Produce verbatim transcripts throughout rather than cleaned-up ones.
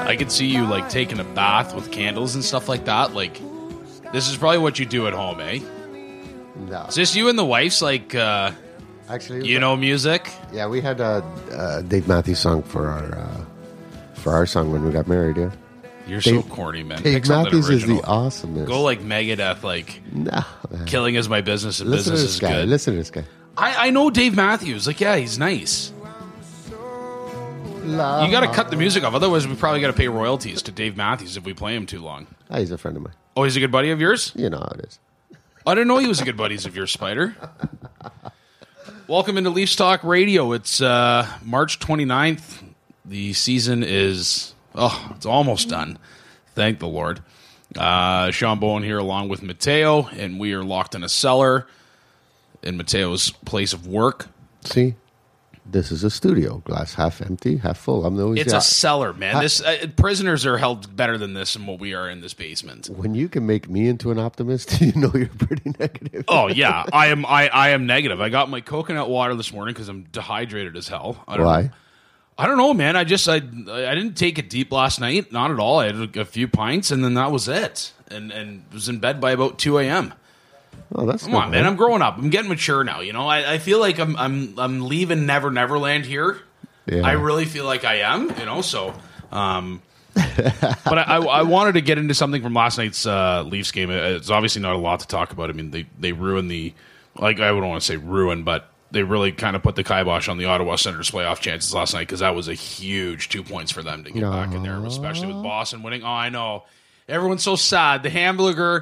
I could see you like taking a bath with candles and stuff like that. Like, this is probably what you do at home, eh? No. Is this you and the wife's like, uh, Actually, you know, music? Yeah, we had a, a Dave Matthews song for our uh, for our song when we got married. Yeah. You're Dave, so corny, man. Dave Pick something Matthews is original. the awesomest. Go like Megadeth, like no, man. killing is my business and Listen to business this is guy. good. Listen to this guy. I, I know Dave Matthews. Like, yeah, he's nice. La- You got to cut the music off. Otherwise, we probably got to pay royalties to Dave Matthews if we play him too long. Ah, he's a friend of mine. Oh, he's a good buddy of yours? You know how it is. I didn't know he was a good buddies of yours, Spider. Welcome into Leafs Talk Radio. It's uh, March twenty-ninth. The season is, oh, it's almost done. Thank the Lord. Uh, Sean Bowen here along with Mateo, and we are locked in a cellar in Mateo's place of work. See, this is a studio. Glass half empty, half full. I'm the always It's the- a cellar, man. Ha- This uh, prisoners are held better than this and what we are in this basement. When you can make me into an optimist, you know you're pretty negative. Oh yeah, I am. I, I am negative. I got my coconut water this morning because I'm dehydrated as hell. I don't Why? Know. I don't know, man. I just I I didn't take it deep last night. Not at all. I had a, a few pints and then that was it. And and was in bed by about two a.m. Oh, that's Come not on, man. bad. I'm growing up. I'm getting mature now. You know, I, I feel like I'm I'm I'm leaving Never Neverland here. Yeah. I really feel like I am. You know, so. Um, but I, I, I wanted to get into something from last night's uh, Leafs game. It's obviously not a lot to talk about. I mean, they they ruined the like I wouldn't want to say ruin, but they really kind of put the kibosh on the Ottawa Senators playoff chances last night because that was a huge two points for them to get back in there, especially with Boston winning. Oh, I know. Everyone's so sad. The Hamburger.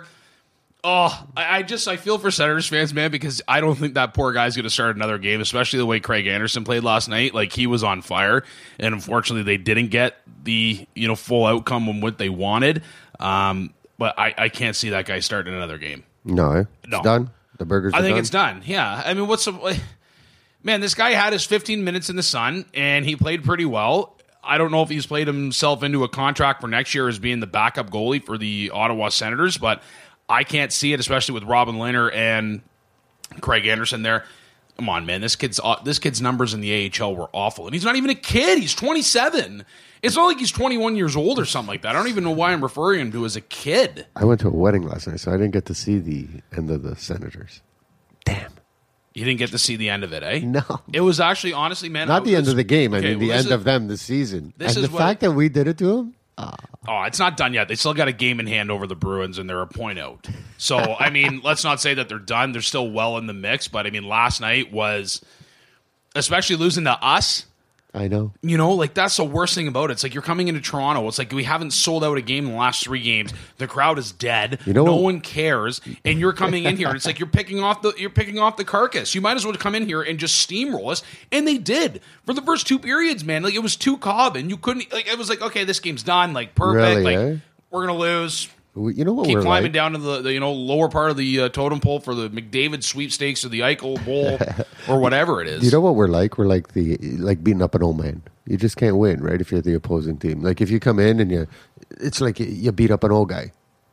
Oh, I, I just I feel for Senators fans, man, because I don't think that poor guy's going to start another game, especially the way Craig Anderson played last night. Like, he was on fire, and unfortunately, they didn't get the you know full outcome on what they wanted. Um, but I, I can't see that guy starting another game. No, eh? No. It's done. The burgers. I are think done? it's done. Yeah, I mean, what's the man? This guy had his fifteen minutes in the sun, and he played pretty well. I don't know if he's played himself into a contract for next year as being the backup goalie for the Ottawa Senators, but I can't see it, especially with Robin Lehner and Craig Anderson there. Come on, man. This kid's this kid's numbers in the A H L were awful. And he's not even a kid. He's twenty-seven. It's not like he's twenty-one years old or something like that. I don't even know why I'm referring him to as a kid. I went to a wedding last night, so I didn't get to see the end of the Senators. Damn. You didn't get to see the end of it, eh? No. It was actually, honestly, man. Not I the end was- of the game. I okay, mean, the well, this end is- of them this season. this and is the what- fact that we did it to him, Oh, it's not done yet. They still got a game in hand over the Bruins, and they're a point out. So, I mean, let's not say that they're done. They're still well in the mix. But, I mean, last night was, especially losing to us, I know. you know, like, that's the worst thing about it. It's like you're coming into Toronto. It's like we haven't sold out a game in the last three games. The crowd is dead. You know no what- one cares. And you're coming in here, and it's like you're picking off the you're picking off the carcass. You might as well come in here and just steamroll us. And they did for the first two periods, man. Like, it was too Cobb, and you couldn't. Like, it was like, okay, this game's done. Like, perfect. Really, like, eh? we're gonna lose. We- You know what Keep we're climbing like? down to the, the you know lower part of the uh, totem pole for the McDavid sweepstakes or the Eichel Bowl or whatever it is. You know what we're like? We're like the like beating up an old man. You just can't win, right? If you're the opposing team, like if you come in and you, it's like you, you beat up an old guy.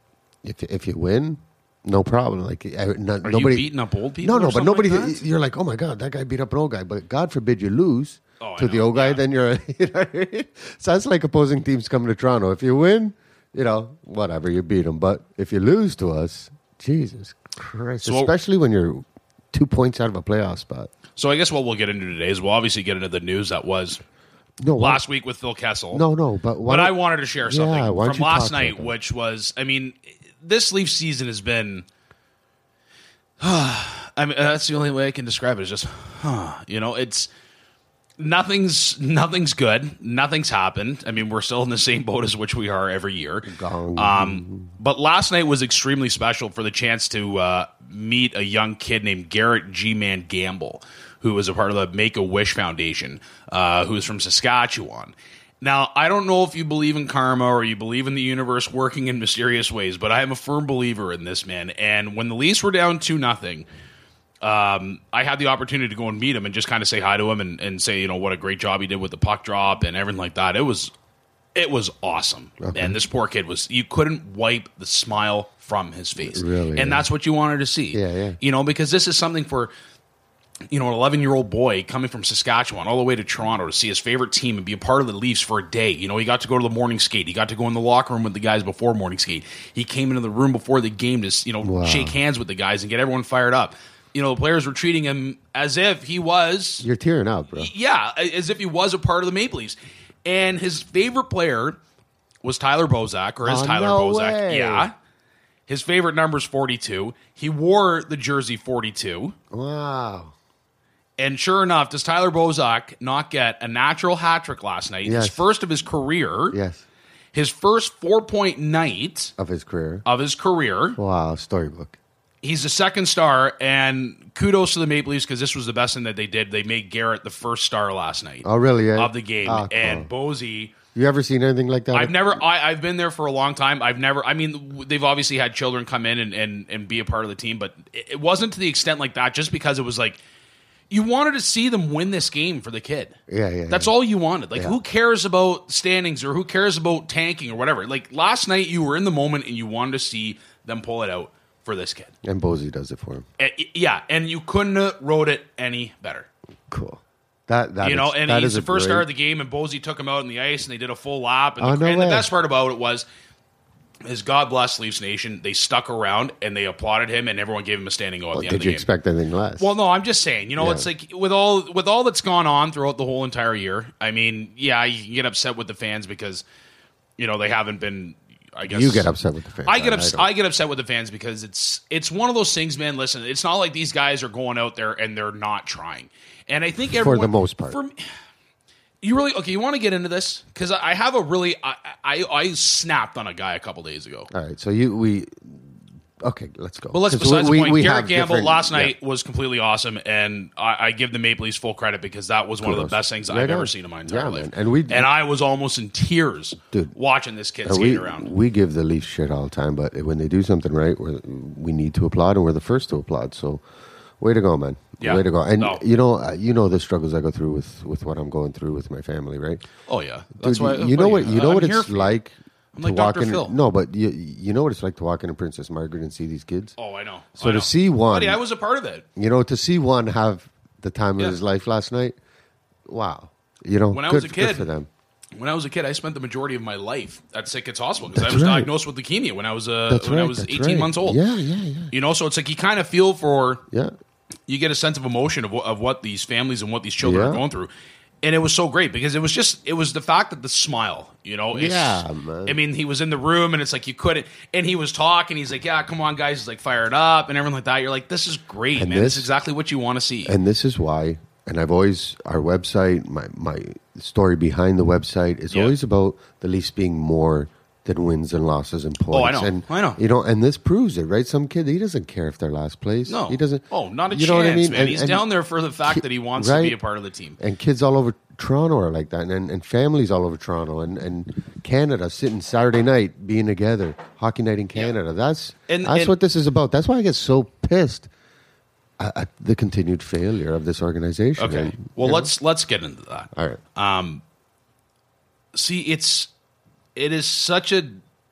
If if you win, no problem. Like I, not, Are nobody you beating up old people? No, no, or but something nobody. like that? You're like, oh my god, that guy beat up an old guy. But God forbid you lose Oh, I to the know, old guy, yeah. then you're. You know what I mean? So that's like opposing teams coming to Toronto. If you win, you know, whatever, you beat them. But if you lose to us, Jesus Christ, So- especially when you're two points out of a playoff spot. So I guess what we'll get into today is we'll obviously get into the news that was No, why- last week with Phil Kessel. No, no, but why But I don't- wanted to share something Yeah, why don't from you last talk night, about that? which was, I mean, this Leaf season has been. I mean, that's the only way I can describe it. Is just, huh, you know, it's nothing's nothing's good. Nothing's happened. I mean, we're still in the same boat as which we are every year. Gong. Um, but last night was extremely special for the chance to uh, meet a young kid named Garrett G-Man Gamble, who was a part of the Make-A-Wish Foundation, uh, who's from Saskatchewan. Now, I don't know if you believe in karma or you believe in the universe working in mysterious ways, but I am a firm believer in this, man. And when the Leafs were down two nothing, um, I had the opportunity to go and meet him and just kind of say hi to him and, and say, you know, what a great job he did with the puck drop and everything like that. It was it was awesome. Okay. And this poor kid was, you couldn't wipe the smile from his face. Really, and yeah. that's what you wanted to see. Yeah, yeah. You know, because this is something for you know, an eleven-year-old boy coming from Saskatchewan all the way to Toronto to see his favorite team and be a part of the Leafs for a day. You know, he got to go to the morning skate. He got to go in the locker room with the guys before morning skate. He came into the room before the game to, you know, Wow. shake hands with the guys and get everyone fired up. You know, the players were treating him as if he was... You're tearing up, bro. Yeah, as if he was a part of the Maple Leafs. And his favorite player was Tyler Bozak, or is Oh, Tyler no Bozak. way. Yeah. His favorite number is forty-two. He wore the jersey forty-two. Wow. And sure enough, does Tyler Bozak not get a natural hat trick last night? Yes. His first of his career. Yes. His first four-point night Of his career. of his career. Wow. Storybook. He's a second star, and kudos to the Maple Leafs because this was the best thing that they did. They made Garrett the first star last night Oh, really? Yeah. of the game. Oh, cool. And Bozy... You ever seen anything like that? I've never. I, I've been there for a long time. I've never. I mean, they've obviously had children come in and, and, and be a part of the team, but it, it wasn't to the extent like that. Just because it was like you wanted to see them win this game for the kid. Yeah, yeah. That's yeah. all you wanted. Like, Yeah. who cares about standings or who cares about tanking or whatever? Like last night, you were in the moment and you wanted to see them pull it out for this kid. And Bozy does it for him. And, yeah, and you couldn't have wrote it any better. Cool. That that You know, is- and that he's is the a first great- star of the game, and Bozy took him out on the ice, and they did a full lap. And, Oh, the, no and the way. best part about it was, is God bless Leafs Nation. They stuck around and they applauded him, and everyone gave him a standing O at Well, the end of did the you game. expect anything less? Well, no, I'm just saying. You know, Yeah. it's like with all with all that's gone on throughout the whole entire year. I mean, yeah, you can get upset with the fans because you know they haven't been. I guess you get upset with the fans. I get I ups- don't. I, get upset with the fans because it's it's one of those things, man. Listen, it's not like these guys are going out there and they're not trying. And I think everyone, the most part. for me- you really okay? You want to get into this because I I have a really I, I I snapped on a guy a couple days ago. All right, so you we okay, let's go. But let's 'Cause besides we- the point. we Garrett have Gamble different- last yeah. night was completely awesome, and I, I give the Maple Leafs full credit because that was one of Kudos. the best things Right I've ever on. seen in my entire Yeah, life. man. And we- and I was almost in tears, Dude. watching this kid Uh, skate we, around. we give the Leafs shit all the time, but when they do something right, we're, we need to applaud, and we're the first to applaud. So, way to go, man! Yeah. Way to go! And No. you know, uh, you know the struggles I go through with, with what I'm going through with my family, right? Oh yeah, that's Dude, why. you know what you know I'm what here it's for you. like I'm to like walk Doctor in. Phil. No, but you you know what it's like to walk into Princess Margaret and see these kids. Oh, I know. So I to know. see one- buddy, I was a part of it. You know, to see one have the time Yeah. of his life last night. Wow, you know, When I good, was a kid, good for them. When I was a kid, I spent the majority of my life at Sick Kids Hospital because I That's was right. diagnosed with leukemia when I was uh, That's when right. I was that's eighteen right. months old. Yeah, yeah, yeah, You know, so it's like you kind of feel for yeah. you get a sense of emotion of, wh- of what these families and what these children Yeah. are going through. And it was so great because it was just, it was the fact that the smile, you know, it's, Yeah, man. I mean, he was in the room and it's like you couldn't, and he was talking. He's like, yeah, come on, guys. He's like, fire it up and everything like that. You're like, this is great, And man. This, this- is exactly what you want to see. And this is why, and I've always, our website, my, my story behind the website is Yeah. always about the Leafs being more than wins and losses and points. Oh, I know. And, I know. You know, and this proves it, right? Some kid, he doesn't care if they're last place. no, He doesn't. Oh, not a you chance, know what I mean? man. And- He's and- down there for the fact that he wants right? to be a part of the team. And kids all over Toronto are like that, and, and, and families all over Toronto, and, and Canada sitting Saturday night being together, hockey night in Canada. That's And- that's and- what this is about. That's why I get so pissed at, at the continued failure of this organization. Okay. And, Well, you know, let's let's get into that. all right. Um, see, it's it is such a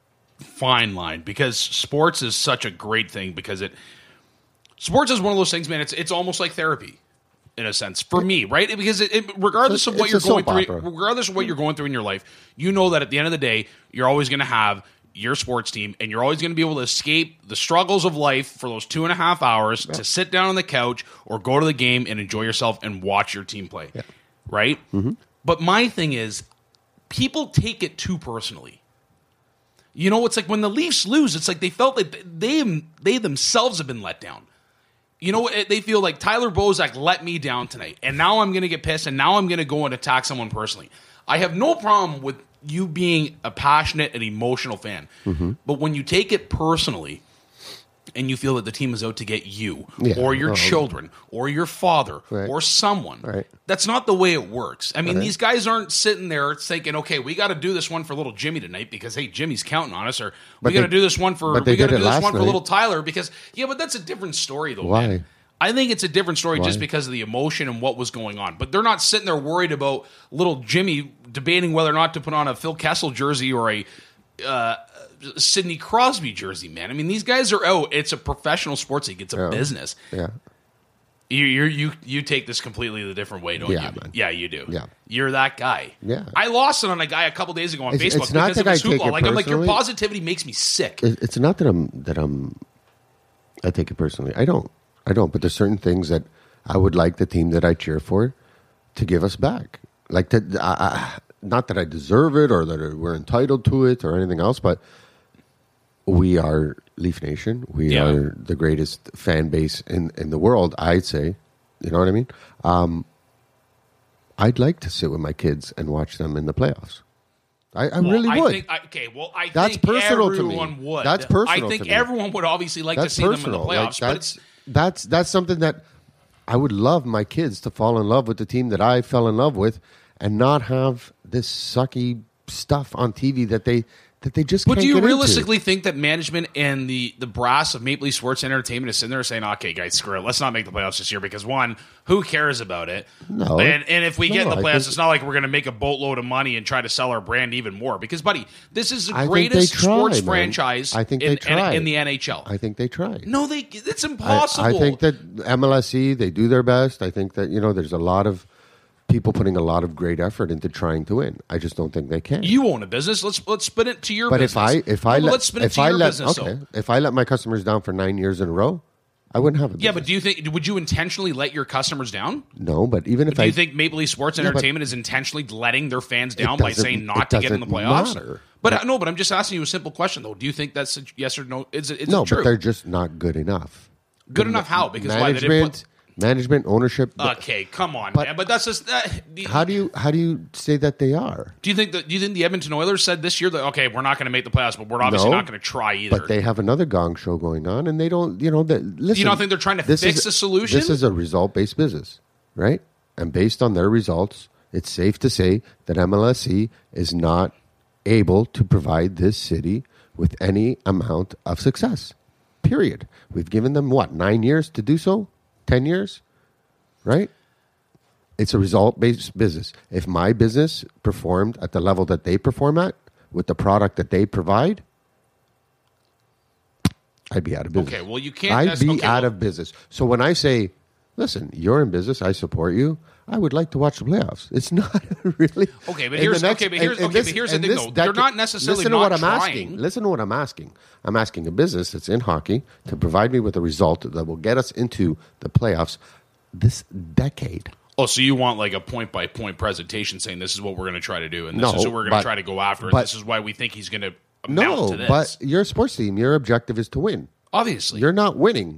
fine line because sports is such a great thing because it sports is one of those things, man. It's it's almost like therapy in a sense for me, right? Because it, it, regardless of what It's a you're going soap through, opera. regardless of what you're going through in your life, you know that at the end of the day, you're always going to have your sports team, and you're always going to be able to escape the struggles of life for those two and a half hours to sit down on the couch or go to the game and enjoy yourself and watch your team play, right? Mm-hmm. But my thing is, people take it too personally. You know, it's like when the Leafs lose, it's like they felt like they they themselves have been let down. You know, they feel like Tyler Bozak let me down tonight, and now I'm going to get pissed, and now I'm going to go and attack someone personally. I have no problem with you being a passionate and emotional fan, Mm-hmm. but when you take it personally and you feel that the team is out to get you Yeah, or your well, children or your father Right. or someone, Right. that's not the way it works. I mean, Right. these guys aren't sitting there thinking, okay, we got to do this one for little Jimmy tonight because, hey, Jimmy's counting on us, or But we got to they- do this one for but they we got to did do it this last one for night. little Tyler because, yeah, but that's a different story, though. Why? Man. I think it's a different story just Why? because of the emotion and what was going on. But they're not sitting there worried about little Jimmy debating whether or not to put on a Phil Kessel jersey or a uh, Sidney Crosby jersey, man. I mean, these guys are out. It's a professional sports league. It's a Yeah. business. Yeah. You you you you take this completely the different way, don't Yeah, you? man. Yeah, you do. Yeah. You're that guy. Yeah. I lost it on a guy a couple days ago on It's- Facebook it's not because that of his I take hoopla. it Like I'm like, your personally. positivity makes me sick. It- It's not that I'm that I'm. I take it personally. I don't. I don't. But there's certain things that I would like the team that I cheer for to give us back. Like that. I, I, not that I deserve it or that we're entitled to it or anything else, but we are Leaf Nation. We Yeah. are the greatest fan base in in the world. I'd say. You know what I mean? Um, I'd like to sit with my kids and watch them in the playoffs. I, I Well, really I would. Think, I, okay, well, I That's think personal to me. everyone would. That's personal I think to me. everyone would obviously like That's to see personal. them in the playoffs, Like, but that's, it's that's that's something that I would love my kids to fall in love with the team that I fell in love with, and not have this sucky stuff on T V that they that they just. But can't do you get realistically into. think that management and the, the brass of Maple Leaf Sports Entertainment is sitting there saying, okay, guys, screw it. Let's not make the playoffs this year because, one, who cares about it? No. And, and if we No, get in the I playoffs, think- it's not like we're going to make a boatload of money and try to sell our brand even more. Because, buddy, this is the I think greatest they try, sports man. franchise I think in, they try. in the N H L. I think they try. no, they it's I, impossible. I think that M L S E, they do their best. I think that, you know, there's a lot of people putting a lot of great effort into trying to win. I just don't think they can. you own a business. Let's let's spin it to your but business. if I if I No, but let let's spin it if to I your let business. okay though. if I let my customers down for nine years in a row, I wouldn't have a business. Yeah, but do you think would you intentionally let your customers down? no? But even if Do I you think Maple Leaf Sports Yeah, but- Entertainment is intentionally letting their fans down by doesn't- saying it not to get in the doesn't playoffs? matter. But uh, no, but I'm just asking you a simple question though. Do you think that's a yes or no? Is it, is no, it true? but they're just not good enough. Good enough how? Because why they didn't management, management, ownership. put, okay, come on, But- man. But that's just. Uh, the, how do you how do you say that they are? do you think that? Do you think the Edmonton Oilers said this year that okay, we're not going to make the playoffs, but we're obviously No, not going to try either? But they have another Gong show going on, and they don't. You know that. Listen, you don't think they're trying to this fix is- a solution? This is a result based business, right? And based on their results, it's safe to say that M L S E is not able to provide this city with any amount of success. Period. We've given them what nine years to do so, ten years, right? It's a result-based business. If my business performed at the level that they perform at, with the product that they provide, I'd be out of business. Okay, well, you can't I'd nec- be okay, out well- of business. So when I say, listen, you're in business, I support you, I would like to watch the playoffs. It's not really Okay, but in here's- the next- okay, but in- here's- in okay, this- but here's the in thing, this though. They're decade- not necessarily listen to not what I'm trying. asking. Listen to what I'm asking. I'm asking a business that's in hockey to provide me with a result that will get us into the playoffs this decade. Oh, so you want like a point by point presentation saying this is what we're going to try to do, and this No, is what we're going but- to try to go after, and but- this is why we think he's going to amount No, to this. but you're a sports team. Your objective is to win. obviously, You're not winning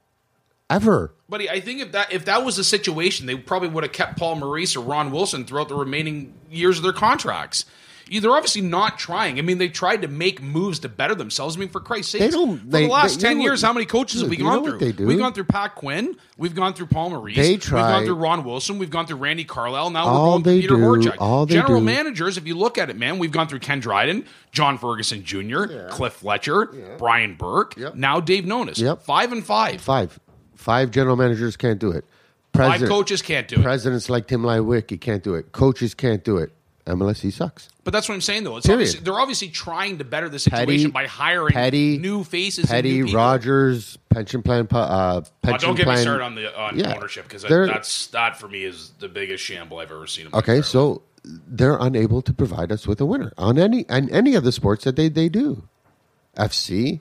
ever. Buddy, I think if that if that was the situation, they probably would have kept Paul Maurice or Ron Wilson throughout the remaining years of their contracts. You- They're obviously not trying. I mean, they tried to make moves to better themselves. I mean, for Christ's sake, They don't- for they- the last they- you ten know years, what- how many coaches have we Dude, you gone know through? what they do? We've gone through Pat Quinn. We've gone through Paul Maurice. They We've gone try- through Ron Wilson. We've gone through Randy Carlisle. Now All we're going they through Peter do- Horchak. all they General do- managers, if you look at it, man, we've gone through Ken Dryden, John Ferguson Junior, Cliff Fletcher, Brian Burke, Yep. now Dave Nonis. Yep. Five and five. Five. Five general managers can't do it. Five President- coaches can't do it. Presidents like Tim Lywicki can't do it. Coaches can't do it. M L S E sucks. But that's what I'm saying, though. It's Period. obviously, they're obviously trying to better the situation Petty, by hiring Petty, new faces. Petty, and new people. Rogers, pension plan, pu- uh, Oh, pension don't get plan. me started on the on Yeah. ownership because They're- that's that for me is the biggest shamble I've ever seen. In my Okay, entire so they're unable to provide us with a winner on any and any of the sports that they, they do. F C,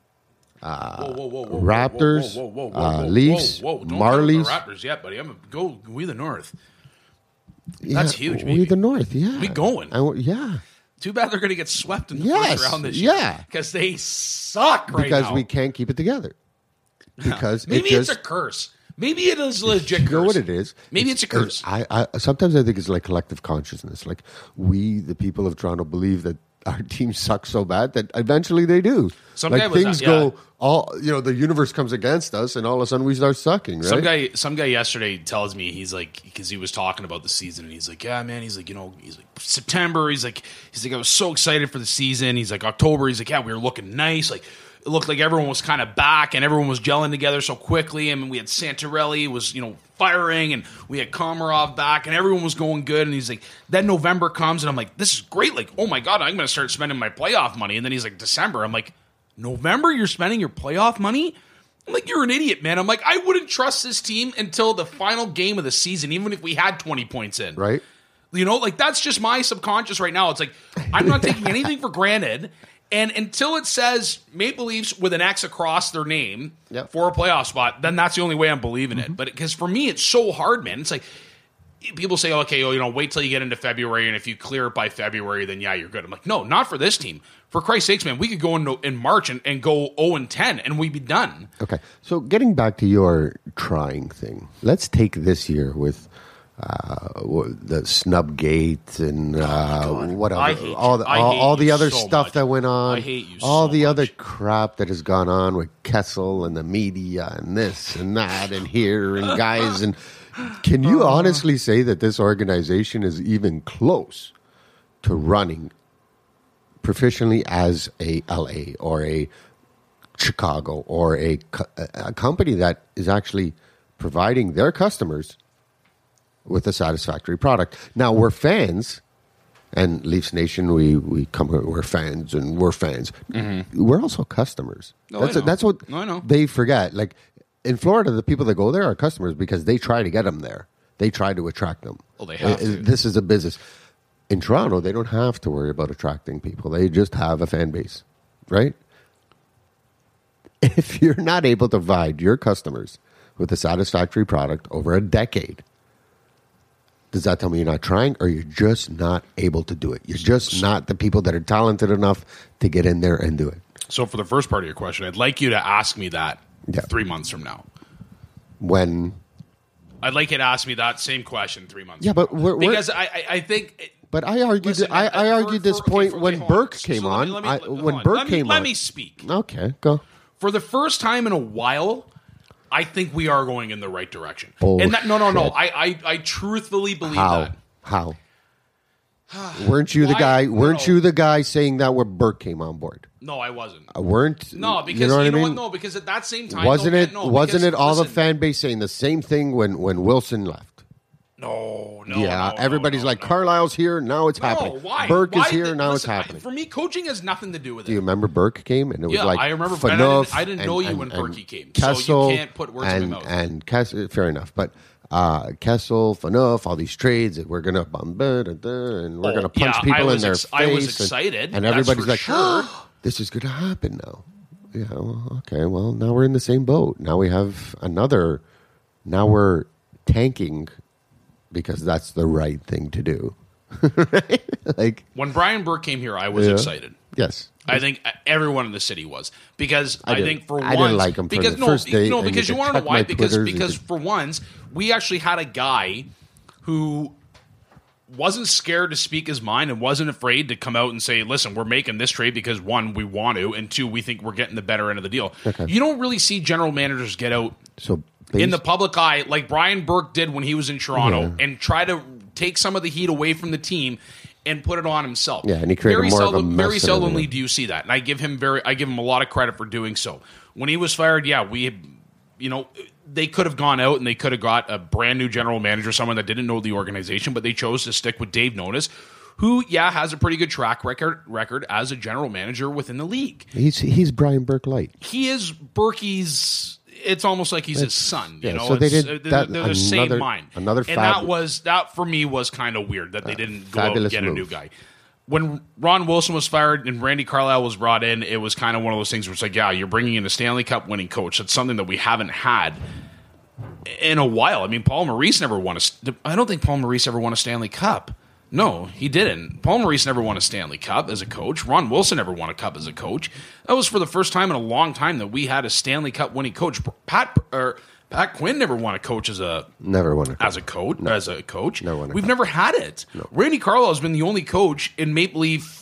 life. Whoa, whoa, whoa, whoa, Raptors, whoa, whoa, whoa, whoa, uh, whoa, Leafs, whoa, whoa. Don't Marlies. count the Raptors yet, buddy. I'm a, go we the North. yeah, That's huge, We baby. the North, yeah. We going. I, yeah, Too bad they're going to get swept in the Yes, first round this year. yeah. because they suck right because now. we can't keep it together. Because Maybe it just, it's a curse. Maybe it is legit. You know curse. what it is? Maybe it's, a curse. I, I sometimes I think it's like collective consciousness. Like we, the people of Toronto, believe that our team sucks so bad that eventually they do. Some like guy was things at- go yeah. all you know, the universe comes against us, and all of a sudden we start sucking. Right? Some guy, some guy yesterday tells me he's like because he was talking about the season and he's like, yeah, man, he's like, you know, he's like September, he's like, he's like, I was so excited for the season. He's like October, he's like, yeah, we were looking nice, like it looked like everyone was kind of back and everyone was gelling together so quickly. I mean, we had Santorelli was you know firing and we had Komarov back and everyone was going good. And he's like, then November comes and I'm like, this is great. Like, oh my god, I'm going to start spending my playoff money. And then he's like, December, I'm like, November, you're spending your playoff money. I'm like, you're an idiot, man. I'm like, I wouldn't trust this team until the final game of the season, even if we had twenty points in. Right. You know, like that's just my subconscious right now. It's like, I'm not taking anything for granted. And until it says Maple Leafs with an X across their name yep. for a playoff spot, then that's the only way I'm believing mm-hmm. it. But because for me, it's so hard, man. It's like people say, okay, well, you know, wait till you get into February, and if you clear it by February, then yeah, you're good. I'm like, no, not for this team. For Christ's sakes, man, we could go into in March and, and go oh and ten, and we'd be done. Okay, so getting back to your trying thing, let's take this year with uh, the snub gate and uh, oh what other, all the all, all the other so stuff much. that went on. I hate you all so the much. other crap that has gone on with Kessel and the media and this and that and here and guys and. Can you honestly say that this organization is even close to running proficiently as a L A or a Chicago or a, a company that is actually providing their customers with a satisfactory product? Now, we're fans, and Leafs Nation, we, we come here, we're fans, and we're fans. Mm-hmm. We're also customers. No, that's, I know. that's what no, I know. they forget. Like, in Florida, the people that go there are customers because they try to get them there. They try to attract them. Well, they have to. This is a business. In Toronto, they don't have to worry about attracting people. They just have a fan base, right? If you're not able to provide your customers with a satisfactory product over a decade, does that tell me you're not trying or you're just not able to do it? You're just not the people that are talented enough to get in there and do it. So for the first part of your question, I'd like you to ask me that yeah. three months from now. When? I'd like you to ask me that same question three months yeah, from but now. we're, we're, because I, I, I think... It, but I argued listen, I, I argued for, this for, point okay, when okay, Burke on. came so on. let me, I, let me, when on. Burke let me, came let on. Let me speak. Okay, go. For the first time in a while, I think we are going in the right direction. Bullshit. And that, no, no, no. I, I, I truthfully believe How? that. How? Weren't you the Why? guy? Weren't No. you the guy saying that when Burke came on board? No, I wasn't. Uh, weren't No, because you know, you what, know I what? mean? No, because at that same time, wasn't no, it? No, wasn't because, it all listen, the fan base saying the same thing when when Wilson left? No, no. yeah, no, everybody's no, like, no. Carlisle's here, now it's No, happening. why? Burke Why is here, did- now listen, it's I- happening. For me, coaching has nothing to do with it. Do you remember Burke came and it was Yeah, like I remember, but I didn't- Phaneuf I didn't know and- you when and- Berkey and came, so you Kessel can't put words in and, my mouth. And Kessel, fair enough, but uh, Kessel, Phaneuf, all these trades that we're gonna bum, and we're Oh, gonna punch yeah, people I in was their ex- face. I was and- excited, and that's everybody's for like, sure. oh, "This is gonna happen now." Yeah, well, okay. Well, now we're in the same boat. Now we have another. Now we're tanking because that's the right thing to do. Right? Like When Brian Burke came here, I was yeah. excited. Yes. I think everyone in the city was because I I, didn't- think for I once, didn't like him for because the no, first day, no, and because you you could want to check know why? my Because Twitters, you because could- for once, we actually had a guy who wasn't scared to speak his mind and wasn't afraid to come out and say, "Listen, we're making this trade because one, we want to, and two, we think we're getting the better end of the deal." Okay. You don't really see general managers get out So in the based- public eye like Brian Burke did when he was in Toronto Yeah. and try to take some of the heat away from the team and put it on himself. Yeah, and he created very more of a seldom, mess Very than seldomly anything. do you see that, and I give him very, I give him a lot of credit for doing so. When he was fired, yeah, we, you know, they could have gone out and they could have got a brand new general manager, someone that didn't know the organization, but they chose to stick with Dave Nonis, who, yeah, has a pretty good track record record as a general manager within the league. he's he's Brian Burke light. He is Berkey's. It's almost like he's his son. You yeah, know, so they It's- did they're, that- they're the same another- mind. another and fab- that was that for me was kind of weird that they didn't go out and fabulous get a move. new guy. When Ron Wilson was fired and Randy Carlisle was brought in, it was kind of one of those things where it's like, yeah, you're bringing in a Stanley Cup winning coach. That's something that we haven't had in a while. I mean, Paul Maurice never won a. I don't think Paul Maurice ever won a Stanley Cup. No, he didn't. Paul Maurice never won a Stanley Cup as a coach. Ron Wilson never won a cup as a coach. That was for the first time in a long time that we had a Stanley Cup winning coach. Pat or Pat Quinn never won a coach as a Never won a as a coach. As a coach, Never won a we've cup. never had it. Randy Carlisle has been the only coach in Maple Leaf.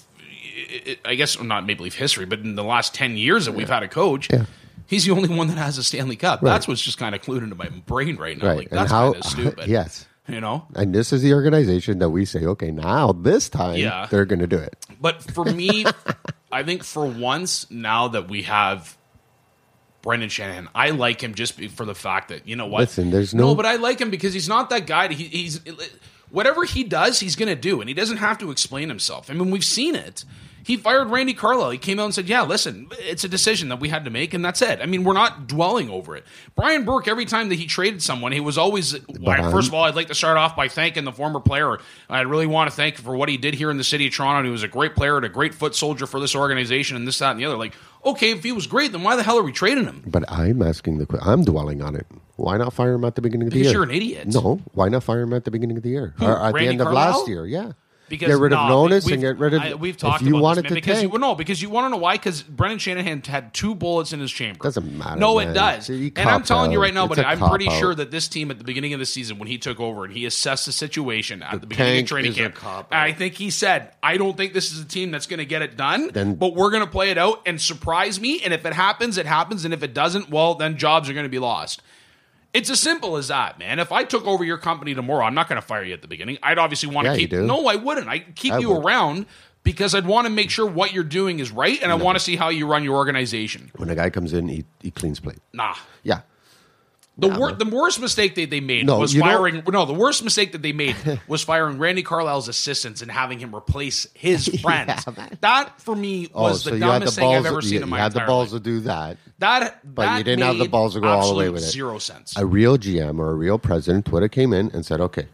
I guess not Maple Leaf history, but in the last ten years that we've had a coach. Yeah. He's the only one that has a Stanley Cup. Right. That's what's just kind of clued into my brain right now. Right. Like And that's how- kind of stupid. yes. You know? And this is the organization that we say, okay, now this time Yeah. they're going to do it. But for me, I think for once, now that we have Brendan Shanahan, I like him just be- for the fact that, you know what? Listen, there's no- No, but I like him because he's not that guy. He, he's whatever he does, he's going to do, and he doesn't have to explain himself. I mean, we've seen it. He fired Randy Carlyle. He came out and said, yeah, listen, it's a decision that we had to make, and that's it. I mean, we're not dwelling over it. Brian Burke, every time that he traded someone, he was always, well, first of all, I'd like to start off by thanking the former player. I really want to thank him for what he did here in the city of Toronto. And he was a great player and a great foot soldier for this organization and this, that, and the other. Like, okay, if he was great, then why the hell are we trading him? But I'm asking the I'm dwelling on it. Why not fire him at the beginning of the because year? Because you're an idiot. No, why not fire him at the beginning of the year? Who, or at Randy the end Carlyle? of last year, yeah. Because, get rid of nah, Notice and get rid of. I, we've talked if you about wanted this, man, to because tank, you, no, because you want to know why? Because Brendan Shanahan had two bullets in his chamber. Doesn't matter. No, man. it does. See, and I'm telling you right now, it's buddy, I'm pretty out. sure that this team at the beginning of the season, when he took over and he assessed the situation at the, the beginning of training camp, I think he said, "I don't think this is a team that's going to get it done, then, but we're going to play it out and surprise me. And if it happens, it happens. And if it doesn't, well, then jobs are going to be lost." It's as simple as that, man. If I took over your company tomorrow, I'm not going to fire you at the beginning. I'd obviously want to yeah, keep. You do. No, I wouldn't. I keep I you would. around because I'd want to make sure what you're doing is right, and no. I want to see how you run your organization. When a guy comes in, he, he cleans plate. Nah. Yeah. The, nah, wor- the worst mistake that they made no, was you firing. No, the worst mistake that they made was firing Randy Carlyle's assistants and having him replace his friends. yeah, that for me oh, was so the you had dumbest the thing balls I've ever of, seen you, in my you had entire the balls life. to do that. That, but that you didn't have the made balls to go all the way with it. Zero sense. A real G M or a real president would have came in and said, "Okay,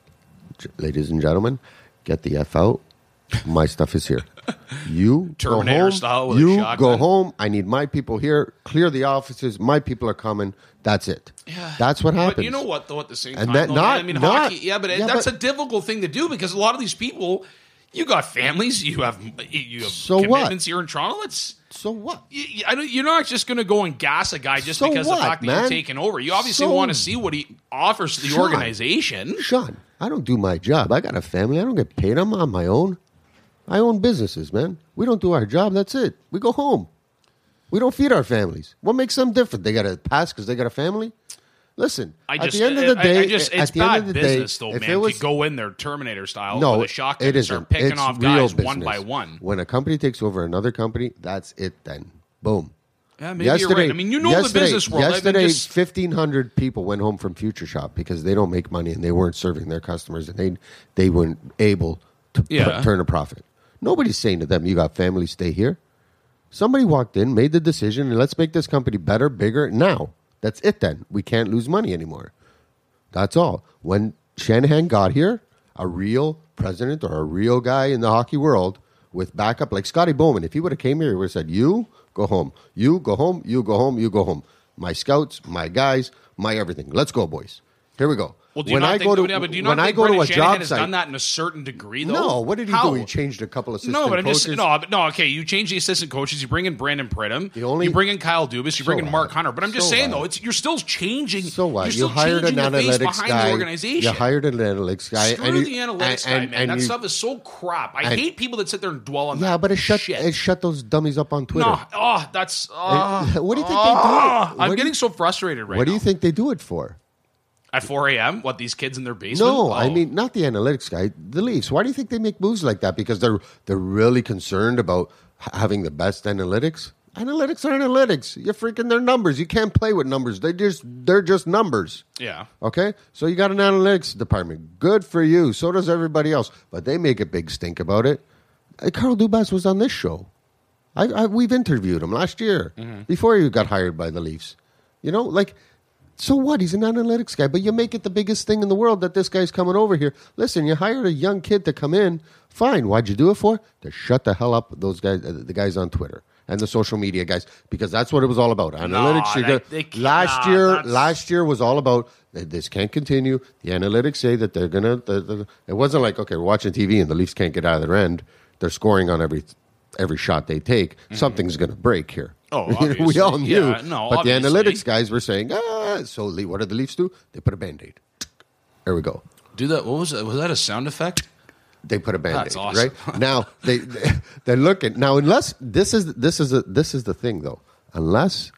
ladies and gentlemen, get the F out. My stuff is here. You Terminator go home. style with a you shotgun. go home. I need my people here. Clear the offices. My people are coming. That's it. Yeah. That's what happens." But you know what, though, at the same And time, that though, not- man, I mean, not- hockey, yeah, but it, yeah, that's but- a difficult thing to do because a lot of these people, you got families, you have you have So what? commitments here in Toronto. It's So what? you, you- I don't, you're not just going to go and gas a guy just So because what, the fact that man? you're taking over. You obviously So- want to see what he offers to the Sean. organization. Sean, I don't do my job. I got a family. I don't get paid. I'm on my own. I own businesses, man. We don't do our job. That's it. We go home. We don't feed our families. What makes them different? They got to pass because they got a family? Listen, I at just, the end of the I- day, I just, at it's the end bad of the business, day, though, if man. it was, to go in there Terminator style no, with a shotgun it and isn't. start picking It's off real guys one business. by one. When a company takes over another company, that's it. Then boom. Yeah, maybe you're right. I mean, you know the business world. I mean, Yesterday, just- fifteen hundred people went home from Future Shop because they don't make money and they weren't serving their customers and they they weren't able to p- Yeah. turn a profit. Nobody's saying to them, "You got family, stay here." Somebody walked in, made the decision, and let's make this company better, bigger. Now, that's it then. We can't lose money anymore. That's all. When Shanahan got here, a real president or a real guy in the hockey world with backup, like Scotty Bowman, if he would have came here, he would have said, "You go home. You go home. You go home. You go home. My scouts, my guys, my everything. Let's go, boys. Here we go." Well, do you when not I think, go to yeah, but do you when not I think go to Brendan a Shanahan job has site, done that in a certain degree, though? no. What did he How? do? He changed a couple assistant No, but I'm coaches. just no, but no. Okay, you change the assistant coaches. You bring in Brandon Pridham. The only- you bring in Kyle Dubas. You bring So in Mark what? Hunter. But I'm just So saying what? though, it's you're still changing. So what? You're You still hired an changing the face analytics behind guy. the organization. You hired an analytics guy. Screw and you, the analytics and, guy, and, man. and that you, stuff is so crap. I and- hate people that sit there and dwell on that. Yeah, but it shut shit. it shut those dummies up on Twitter. No, oh, that's. Uh, What do you think uh, they do it- I'm what do getting you- so frustrated right what do now. you think they do it for? At four a.m., what, these kids in their basement? No, I Oh. mean not the analytics guy. The Leafs. Why do you think they make moves like that? Because they're they're really concerned about h- having the best analytics. Analytics are analytics. You're freaking their numbers. You can't play with numbers. They just they're just numbers. Yeah. Okay, so you got an analytics department. Good for you. So does everybody else. But they make a big stink about it. Uh, Carl Dubas was on this show. I, I we've interviewed him last year Mm-hmm. before he got hired by the Leafs. You know, like. So what? He's an analytics guy, but you make it the biggest thing in the world that this guy's coming over here. Listen, you hired a young kid to come in. Fine. Why'd you do it for? To shut the hell up those guys, uh, the guys on Twitter and the social media guys, because that's what it was all about. Analytics. No, you're gonna- they- they- last nah, year, that's- last year was all about that this can't continue. The analytics say that they're gonna. The, the, it wasn't like, okay, we're watching T V and the Leafs can't get out of their end. They're scoring on every every shot they take. Mm-hmm. Something's going to break here. Oh, we all obviously. knew. Yeah, no, but the obviously. analytics guys were saying, ah. So Le- what did the Leafs do? They put a Band-Aid. There we go. Do that. What was that? Was that a sound effect? They put a Band-Aid. That's awesome. Right now, they, they they're looking now. Unless this is this is a, this is the thing though. Unless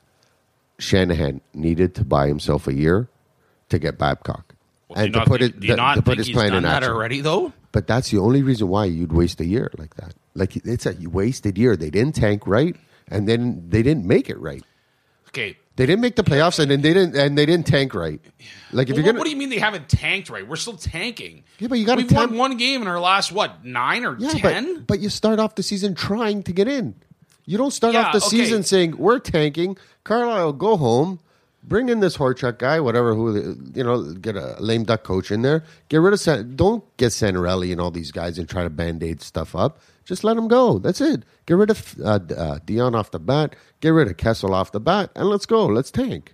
Shanahan needed to buy himself a year to get Babcock Well, do you and to not put think- it do you to, not to put think his he's plan done in that action already, though? But that's the only reason why you'd waste a year like that. Like it's a wasted year. They didn't tank right, and then they didn't make it right. Okay. They didn't make the playoffs, and then they didn't, and they didn't tank right. Like if Well, you're what, gonna, what do you mean they haven't tanked right? We're still tanking. Yeah, but you gotta We've temp- won one game in our last what nine or yeah, ten? but, but you start off the season trying to get in. You don't start Yeah, off the okay. season saying we're tanking. Carlisle, go home. Bring in this Horchuk guy, whatever. Who you know, get a lame duck coach in there. Get rid of San, don't get Santorelli and all these guys and try to band aid stuff up. Just let them go. That's it. Get rid of uh, uh, Dion off the bat. Get rid of Kessel off the bat, and let's go. Let's tank.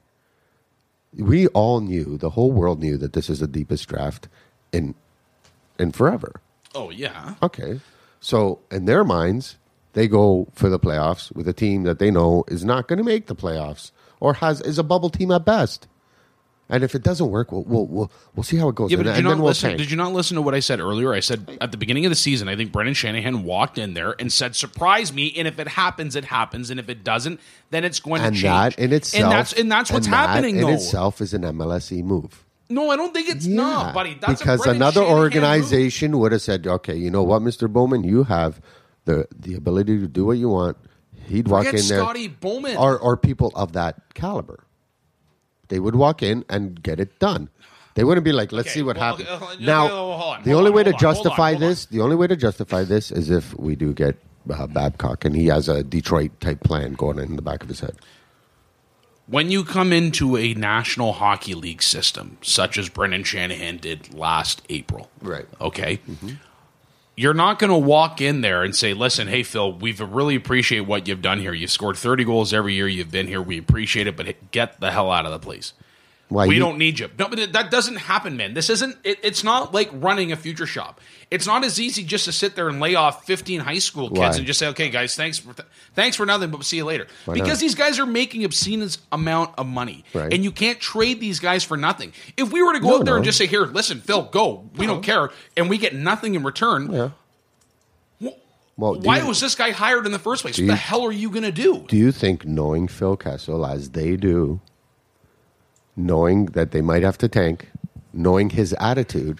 We all knew, the whole world knew that this is the deepest draft in in forever. Oh yeah. Okay, so in their minds, they go for the playoffs with a team that they know is not going to make the playoffs or has is a bubble team at best. And if it doesn't work, we'll we'll we'll, we'll see how it goes. Yeah, but and, did you and then not we'll listen? tank. Did you not listen to what I said earlier? I said at the beginning of the season, I think Brendan Shanahan walked in there and said, "Surprise me!" And if it happens, it happens, and if it doesn't, then it's going and to that change. in itself, and that's and that's what's and that happening. in though. itself is an M L S E move. No, I don't think it's Yeah, not, buddy. That's a because Brendan another Shanahan organization would have said, "Okay, you know what, Mister Bowman, you have the the ability to do what you want." He'd move. walk Forget in there, Scotty Bowman. or or people of that caliber. They would walk in and get it done. They wouldn't be like, "Let's Okay, see what well, happens." okay, hold on, Now, hold on, the hold only on, way to hold on, hold on, justify hold on. this, the only way to justify this is if we do get uh, Babcock and he has a Detroit type plan going in the back of his head. When you come into a National Hockey League system, such as Brendan Shanahan did last April, Right. okay, you're not going to walk in there and say, listen, hey, Phil, we really appreciate what you've done here. You've scored thirty goals every year you've been here. We appreciate it, but get the hell out of the place. Why We you- don't need you. No, but that doesn't happen, man. This isn't, it, it's not like running a future shop. It's not as easy just to sit there and lay off fifteen high school kids Why? and just say, okay, guys, thanks for, th- thanks for nothing, but we'll see you later. Why because not? these guys are making obscene amount of money. Right. And you can't trade these guys for nothing. If we were to go No, out there and no. just say, here, listen, Phil, go. We don't care. And we get nothing in return. Yeah. Well, Well, do why you- was this guy hired in the first place? What you- the hell are you going to do? Do you think knowing Phil Kessel as they do, knowing that they might have to tank, knowing his attitude,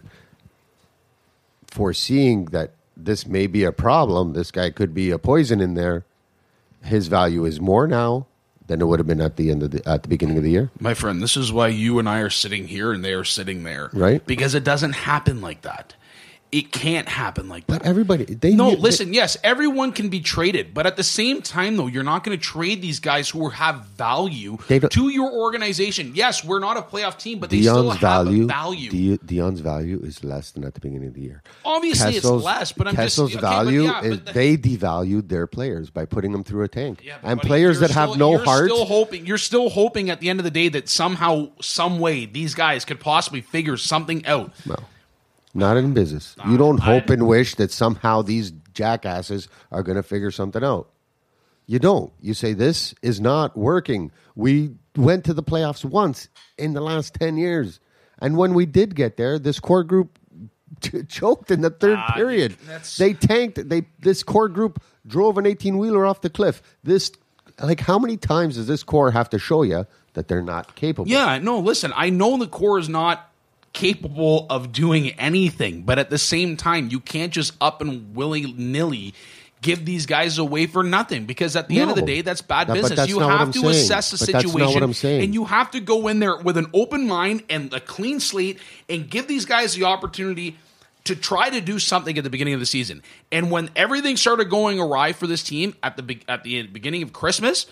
foreseeing that this may be a problem, this guy could be a poison in there, his value is more now than it would have been at the end of the at the beginning of the year? My friend, this is why you and I are sitting here and they are sitting there. Right. Because it doesn't happen like that. It can't happen like that. But everybody, they No, knew- listen, yes, everyone can be traded, but at the same time, though, you're not going to trade these guys who have value They don't- to your organization. Yes, we're not a playoff team, but they Dion's still have value, value. De- Dion's value is less than at the beginning of the year. Obviously, Kessel's- it's less, but I'm Kessel's just okay, but value yeah, is but the- they devalued their players by putting them through a tank, Yeah, but and buddy, players you're that have still- no you're heart. Still hoping, you're still hoping at the end of the day that somehow, some way, these guys could possibly figure something out. No, not in business. You don't I- hope and wish that somehow these jackasses are going to figure something out. You don't. You say, this is not working. We went to the playoffs once in the last ten years. And when we did get there, this core group ch- choked in the third Ah, period. that's- They tanked. They This core group drove an eighteen-wheeler off the cliff. This, like, how many times does this core have to show you that they're not capable? Yeah, no, listen, I know the core is not capable of doing anything, but at the same time, you can't just up and willy-nilly give these guys away for nothing, because at the end of the No. day, that's bad That- but business. that's You not what have I'm to saying. assess the But that's situation, not what I'm saying. and you have to go in there with an open mind and a clean slate and give these guys the opportunity to try to do something at the beginning of the season. And when everything started going awry for this team at the be- at the beginning of Christmas,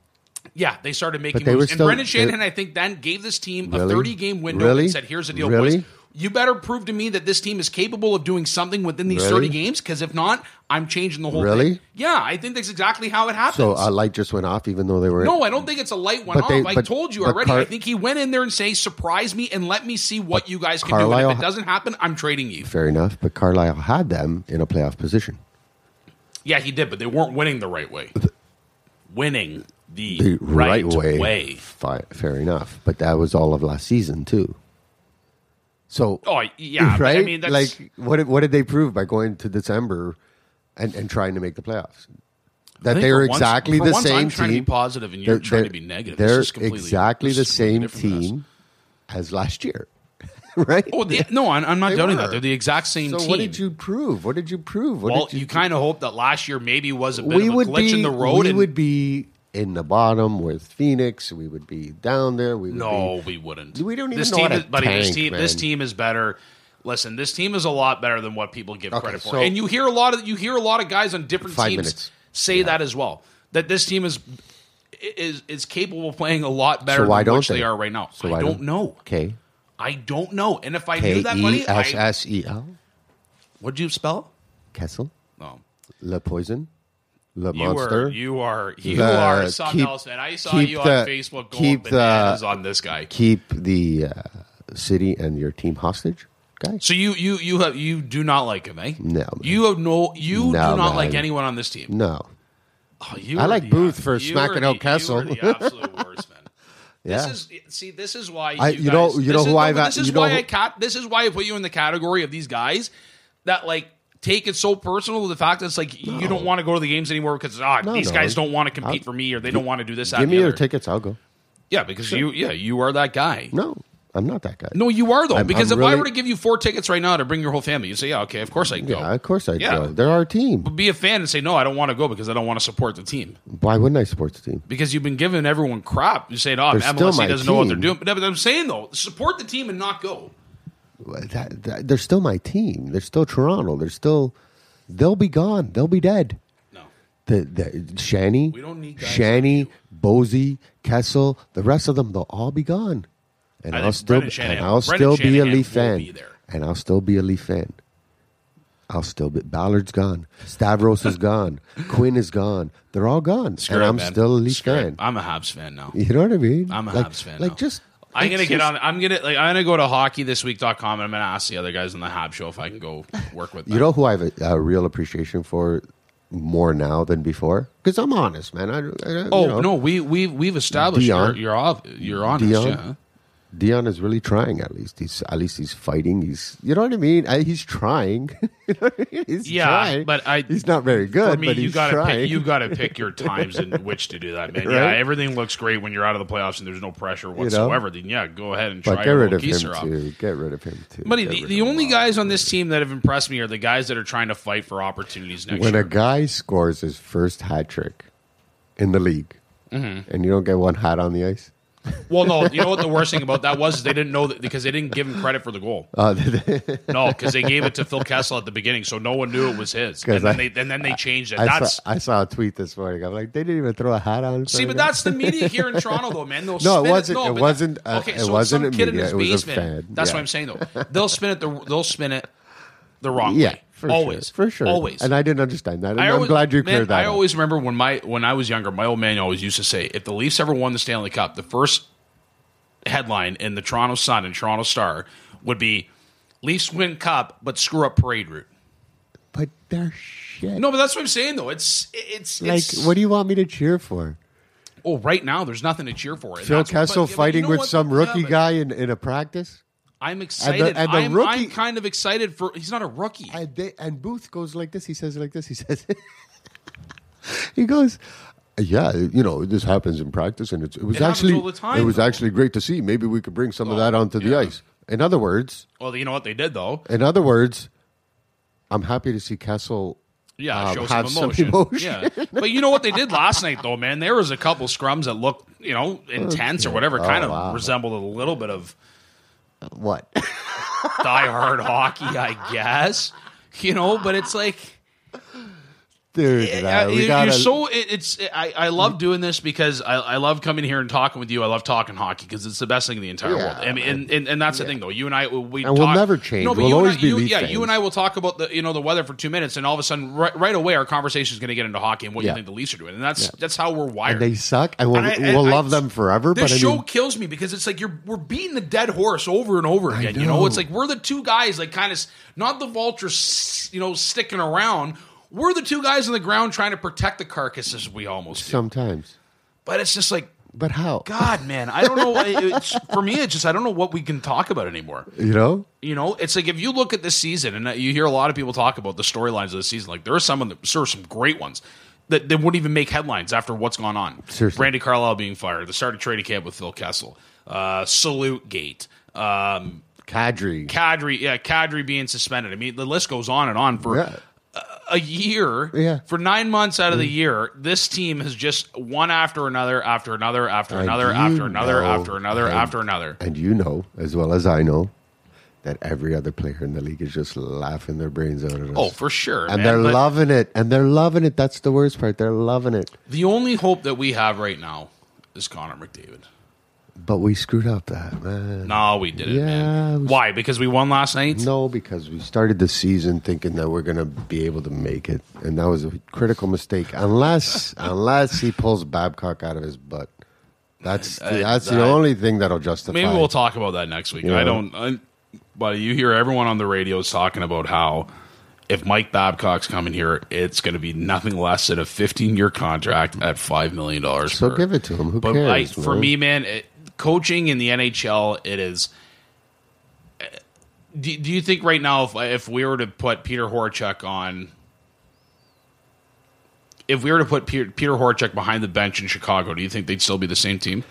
yeah, they started making But they moves. were still- and Brendan Shanahan, they- I think, then gave this team a Really? thirty-game window Really? and said, here's the deal, Really? boys. You better prove to me that this team is capable of doing something within these Really? thirty games, because if not, I'm changing the whole Really? thing. Yeah, I think that's exactly how it happens. So a light just went off, even though they were. no, I don't think it's a light one But off. they- I but- told you but already. Car- I think he went in there and say, surprise me and let me see what you guys can do. And Carlisle- if it doesn't happen, I'm trading you. Fair enough, but Carlisle had them in a playoff position. Yeah, he did, but they weren't winning the right way. Winning the, The right, way, way. Fi- fair enough, but that was all of last season too. So, Oh, yeah. but right? I mean, that's, like, what did, what did they prove by going to December and, and trying to make the playoffs? I That think they're for once- exactly for the once same I'm trying team. to be positive and you're They're- trying to they're- be negative. They're This is completely, exactly this the is completely same different from us. team as last year, right? Oh, they, no, I'm, I'm not They doubting were. that. They're the exact same so team. what did you prove? What did you prove? What well, did you, kind of hope that last year maybe was a bit we of a would glitch be, in the road. We and would be in the bottom with Phoenix. We would be down there. We would No, be, we wouldn't. We don't even this know team how is, to buddy, this tank, team, this man. team is better. Listen, this team is a lot better than what people give Okay, credit for. so- And you hear a lot of you hear a lot of guys on different Five teams minutes. say that as well. That this team is is is capable of playing a lot better So why than don't which they? they? are right now. So I why don't don't- know. K I don't know. And if I K knew that, E buddy, S I, S E L. what'd you spell? Kessel. No. Le Poison. Le You Monster. are you are you The- are something keep- else, man. I saw keep you the- on Facebook going keep the- bananas on this guy. Keep the uh, city and your team hostage, guy. So you you you have you do not like him, eh? No, man. You have no you No, do not man. like anyone on this team. No. Oh, you I are like the- Booth for you smacking are out the- Kessel. You are the absolute worst, man. Yeah. This is see. This is why you, I- you know- guys- you know this who is, I've no, a- This is you know why who- I cat. This is why I put you in the category of these guys that like take it so personal. The fact that it's like you don't want to go to the games anymore because ah No, these no. guys don't want to compete I'll- for me or they don't want to do this. that, Give and me the your other. tickets. I'll go. Yeah, because you yeah you are that guy. No, I'm not that guy. No, you are though. I'm- because I'm if I really- were to give you four tickets right now to bring your whole family, you say yeah okay, of course I'd go. Yeah, of course I'd Yeah. go. They're our team. But be a fan and say no, I don't want to go because I don't want to support the team. Why wouldn't I support the team? Because you've been giving everyone crap. You're saying, oh, They're M still L S C my doesn't know what they're team. doing. But, but I'm saying, though, support the team and not go. That, that, they're still my team. They're still Toronto. They're still. They'll be gone. They'll be dead. No. The the Shanny, We don't need guys Shanny, Bosey, Kessel. The rest of them, they'll all be gone. And I I'll think still Brendan Shanahan- and I'll Brendan still be a Shanahan Leaf will fan. be there. And I'll still be a Leaf fan. I'll still be. Ballard's gone. Stavros is gone. Quinn is gone. They're all gone. Screw and it, I'm man. still a Leaf Screw it. fan. I'm a Habs fan now. You know what I mean? I'm a like, Habs fan Like now. just. I'm gonna it's get just- on. I'm gonna like. I'm gonna go to hockey this week dot com and I'm gonna ask the other guys on the Habs show if I can go work with them. You know who I have a, a real appreciation for more now than before? Because I'm honest, man. I, I, Oh you know, no, we we we've established Dion. you're you're, off, you're honest. Dion. Yeah. Dion is really trying. At least he's at least he's fighting. He's you know what I mean. I, he's trying. You know what I mean? He's Yeah, trying. but I he's not very good. For me, but you he's gotta trying. pick, you gotta pick your times in which to do that, man. Yeah, Right? everything looks great when you're out of the playoffs and there's no pressure whatsoever. Then yeah, go ahead and try but a get rid little of him keister off. too. Get rid of him too. But Get the, rid the of only him. guys on this team that have impressed me are the guys that are trying to fight for opportunities next when year. a guy scores his first hat trick in the league, Mm-hmm. and you don't get one hat on the ice. Well, no, you know what the worst thing about that was? Is they didn't know that because they didn't give him credit for the goal. Uh, No, because they gave it to Phil Kessel at the beginning, so no one knew it was his. 'Cause And then, I- they, and then they changed it. I, That's saw, I saw a tweet this morning. I'm like, they didn't even throw a hat on. see, but that's the media here in Toronto, though, man. They'll No, it spin wasn't- no, it but- wasn't, uh, okay, it so wasn't some a kid in media, his it was a basement. fan. That's Yeah. what I'm saying, though. They'll spin it. The, they'll spin it the wrong yeah, way. for always, sure, for sure, always. And I didn't understand that. And I I'm always- glad you man, cleared that. I up. always remember when my when I was younger, my old man always used to say, if the Leafs ever won the Stanley Cup, the first headline in the Toronto Sun and Toronto Star would be Leafs win cup, but screw up parade route. But they're shit. No, but that's what I'm saying though. It's it's like, it's, what do you want me to cheer for? oh, right now there's nothing to cheer for. And Phil that's what- Kessel but- but fighting you know with what? some Yeah, rookie but guy in, in a practice? I'm excited. and the I'm, rookie- I'm kind of excited for. He's not a rookie. And, they, and Booth goes like this. He says it like this. He says, he goes, yeah, you know, this happens in practice, and it's, it was It happens actually all the time, it was though. actually great to see. Maybe we could bring some of Well, that onto the yeah. ice. In other words, Well, you know what they did though. in other words, I'm happy to see Kessel. Yeah, um, show have some emotion. emotion. Yeah, but you know what they did last night though, man. There was a couple scrums that looked, you know, intense or whatever. Oh, Kind of wow. resembled a little bit of What? die-hard hockey, I guess. You know, but it's like. Dude, Uh, nah, we you're gotta, so it, it's I, I love doing this because I, I love coming here and talking with you. I love talking hocky because it's the best thing in the entire Yeah, world. I mean, and, and, and that's the thing though. You and I we And talk, we'll never change. No, but We'll you and always I, be you, Leaf yeah. fans. You and I will talk about the you know the weather for two minutes, and all of a sudden right, right away our conversation is going to get into hockey and what Yeah. you think the Leafs are doing, and that's that's how we're wired. and they suck, and we'll, And I- and we'll I- love them forever. This But I show mean, kills me because it's like you're we're beating the dead horse over and over again. You know, know. it's like we're the two guys, like kind of not the vultures, you know, sticking around. We're the two guys on the ground trying to protect the carcasses. We almost do, sometimes. but it's just like But how? God, man, I don't know. It's, for me, it's just I don't know what we can talk about anymore. You know? You know, it's like if you look at this season, and you hear a lot of people talk about the storylines of the season. Like there are some of the, there are some great ones that, that wouldn't even make headlines after what's gone on. Seriously. Randy Carlyle being fired, the start of training camp with Phil Kessel, uh, Salute Gate, um, Kadri. Kadri, yeah, Kadri being suspended. I mean, the list goes on and on for Yeah. a, a year, Yeah. for nine months out of the year, this team has just one after another, after another, after And another, you after another, know- after another, and- after another. And you know, as well as I know, that every other player in the league is just laughing their brains out at us. Oh, for sure. And man. they're But loving it. And they're loving it. That's the worst part. They're loving it. the only hope that we have right now is Connor McDavid. But we screwed up that, man. No, we didn't, Yeah, man. it was- Why? Because we won last night? No, because we started the season thinking that we're going to be able to make it. And that was a critical mistake. Unless unless he pulls Babcock out of his butt. That's the, I- that's I- the only thing that'll justify Maybe it. we'll talk about that next week. Yeah. I don't... I, but you hear everyone on the radios talking about how if Mike Babcock's coming here, it's going to be nothing less than a fifteen-year contract at five million dollars. So per. give it to him. Who But cares? like, for man? me, man, it, coaching in the N H L, it is. Do, do you think right now, if if we were to put Peter Horachek on, if we were to put Peter, Peter Horachek behind the bench in Chicago, do you think they'd still be the same team?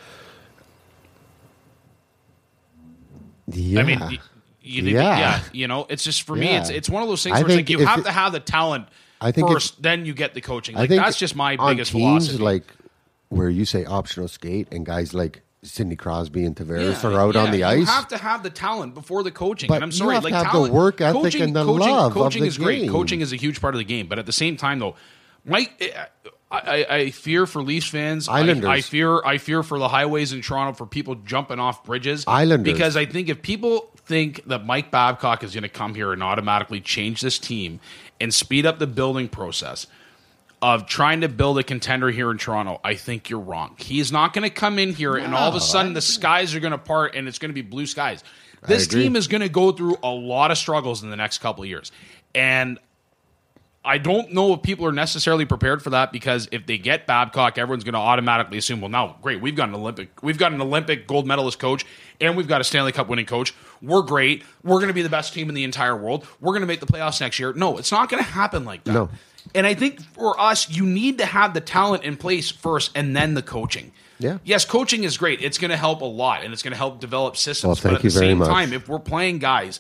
Yeah. I mean, y- you think, Yeah. yeah, you know, it's just for me, Yeah. it's it's one of those things I where it's think like you if have it- to have the talent I think first, then you get the coaching. Like I think that's just my on biggest teams philosophy. like where you say optional skate and guys like Sidney Crosby and Tavares Yeah, are out on yeah, the you ice. have to have the talent before the coaching. But and I'm you sorry, have to like have the talent, work ethic coaching, and the coaching, love of Coaching the is great. game. Coaching is a huge part of the game. But at the same time, though, Mike, I, I, I fear for Leafs fans. I, Islanders. I fear, I fear for the highways in Toronto for people jumping off bridges. Islanders. because I think if people think that Mike Babcock is going to come here and automatically change this team and speed up the building process of trying to build a contender here in Toronto, I think you're wrong. He's not going to come in here and all of a sudden the skies are going to part and it's going to be blue skies. This agree. team is going to go through a lot of struggles in the next couple of years. And I don't know if people are necessarily prepared for that, because if they get Babcock, everyone's going to automatically assume, well, now, great, we've got an Olympic, we've got an Olympic gold medalist coach, and we've got a Stanley Cup winning coach. We're great. We're going to be the best team in the entire world. We're going to make the playoffs next year. No, it's not going to happen like that. No. And I think for us, you need to have the talent in place first, and then the coaching. Yeah. Yes, coaching is great. It's going to help a lot, and it's going to help develop systems. Well, thank but at you the very same much. time, if we're playing guys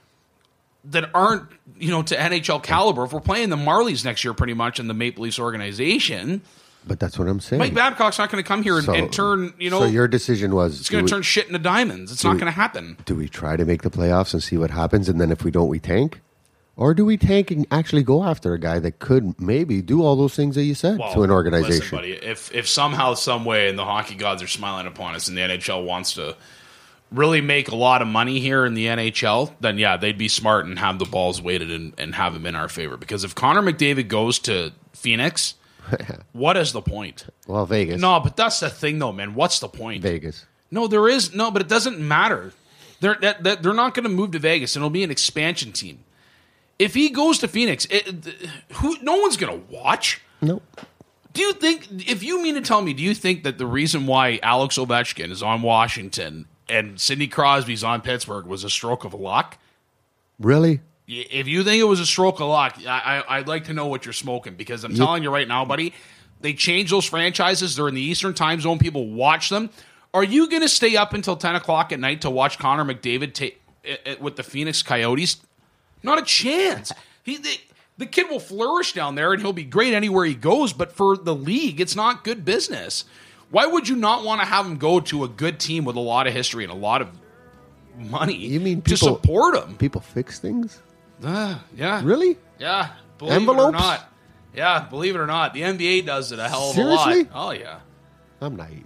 that aren't, you know, to N H L caliber, if we're playing the Marlies next year pretty much in the Maple Leafs organization, But that's what I'm saying. Mike Babcock's not going to come here and, So- and turn, you know, So your decision was it's going do to we- turn shit into diamonds. It's do not we- going to happen. Do we try to make the playoffs and see what happens, and then if we don't, we tank? Or do we tank and actually go after a guy that could maybe do all those things that you said Well, to an listen, organization? buddy, if if somehow, some way, and the hockey gods are smiling upon us, and the N H L wants to really make a lot of money here in the N H L, then yeah, they'd be smart and have the balls weighted and, and have them in our favor. Because if Connor McDavid goes to Phoenix, what is the point? Well, Vegas. No, but that's the thing, though, man. What's the point? Vegas. No, there is no, but it doesn't matter. They're that, that, they're not going to move to Vegas, and it'll be an expansion team. If he goes to Phoenix, it, who no one's going to watch. Nope. Do you think? If you mean to tell me, do you think that the reason why Alex Ovechkin is on Washington and Sidney Crosby's on Pittsburgh was a stroke of luck? Really? If you think it was a stroke of luck, I, I, I'd like to know what you're smoking, because I'm You- telling you right now, buddy, they change those franchises. They're in the Eastern time zone. People watch them. Are you going to stay up until ten o'clock at night to watch Connor McDavid ta- it, it, with the Phoenix Coyotes? Not a chance. He, the, the kid will flourish down there, and he'll be great anywhere he goes, but for the league, it's not good business. Why would you not want to have him go to a good team with a lot of history and a lot of money You mean to people- support him? People fix things? Uh, yeah. Really? Yeah. Believe Envelopes? it or not. Yeah, believe it or not. The N B A does it a hell of Seriously? a lot. Oh, yeah. I'm naive.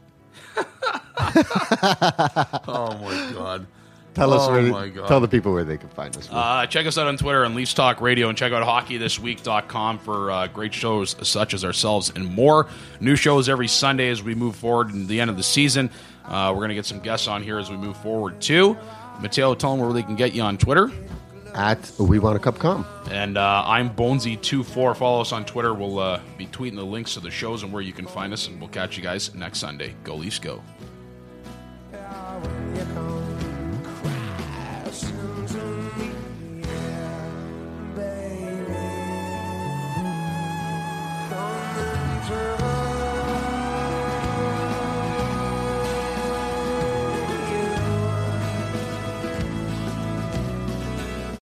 Oh, my God. Tell us Oh, where my they, God. tell the people where they can find us. Uh, check us out on Twitter and Leafs Talk Radio, and check out hockey this week dot com for uh, great shows such as ourselves and more. New shows every Sunday as we move forward in the end of the season. Uh, we're going to get some guests on here as we move forward, too. Mateo, tell them where they can get you on Twitter. At We Want a Cup Com. And uh, I'm Bonesy twenty-four. Follow us on Twitter. We'll uh, be tweeting the links to the shows and where you can find us, and we'll catch you guys next Sunday. Go Leafs, go.